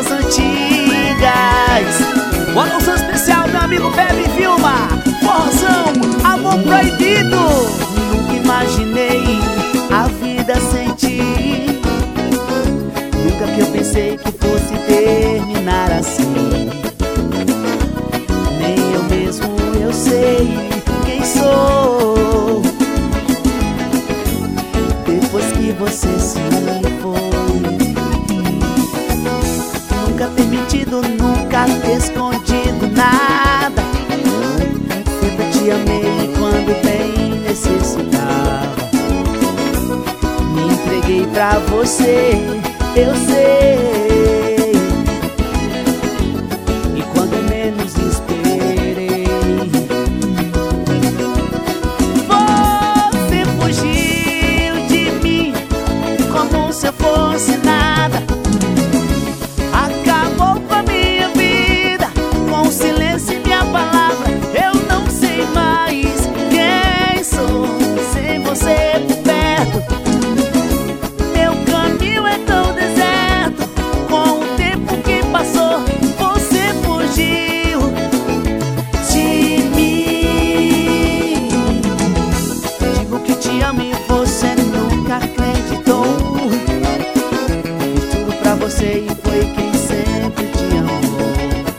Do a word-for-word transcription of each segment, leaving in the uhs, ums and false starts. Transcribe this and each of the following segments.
das antigas. Uma canção especial, meu amigo Bebe Vilma. Forrozão, Amor Proibido. Nunca imaginei a vida sem ti. Nunca que eu pensei que fosse terminar assim. Nem eu mesmo eu sei quem sou. Depois que você se foi, nunca ter mentido, nunca ter escondido nada. Sempre te amei quando bem necessitava. Me entreguei pra você, eu sei. E quando menos esperei, você fugiu de mim como se eu fosse nada. Acabou com a minha vida, com o silêncio e minha palavra. Eu não sei mais quem sou sem você por perto. Meu caminho é tão deserto, com o tempo que passou. Você fugiu de mim. Digo que te amo e você nunca acreditou. Fiz tudo pra você e foi quem sempre te amou.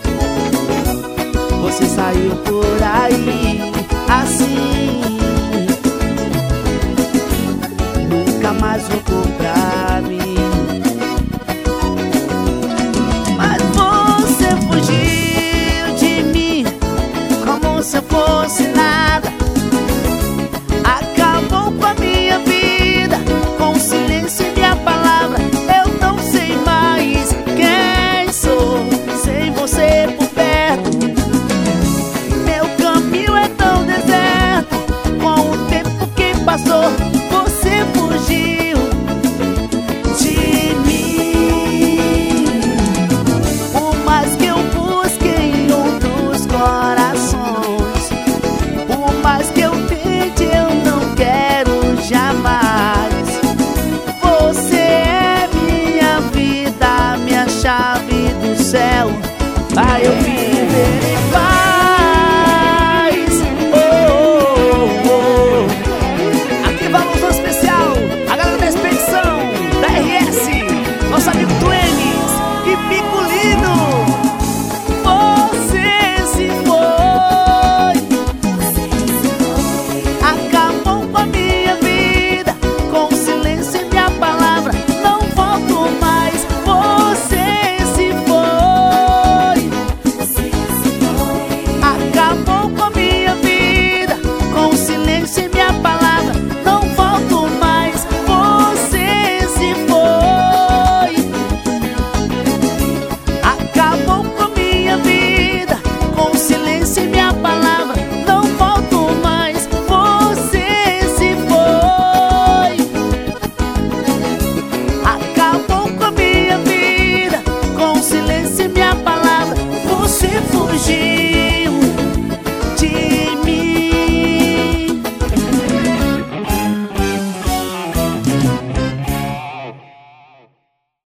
Você saiu por aí assim, nunca mais voltou pra mim. Mas você fugiu de mim como se eu fosse nada. Acabou com a minha vida, com o silêncio e minha palavra. Eu não sei mais quem sou sem você por perto. Meu caminho é tão deserto, com o tempo que passou. Você fugiu de mim. Por mais que eu busque em outros corações, por mais que eu tente, eu não quero jamais. Você é minha vida, minha chave do céu. Vai eu viver em paz. Oh, oh, oh. Aqui vai uma especial, a galera da expedição da R S, nosso amigo Twanis e Picolino. Você se foi, acabou com a minha vida, com o silêncio e minha palavra. Não volto mais. Você se foi, acabou com a minha vida, com o silêncio e minha palavra. Não volto mais. Você se foi, acabou com a minha vida, com o silêncio e minha palavra. Não volto mais. Você se foi, acabou com a minha vida, com o silêncio e minha palavra. Você fugiu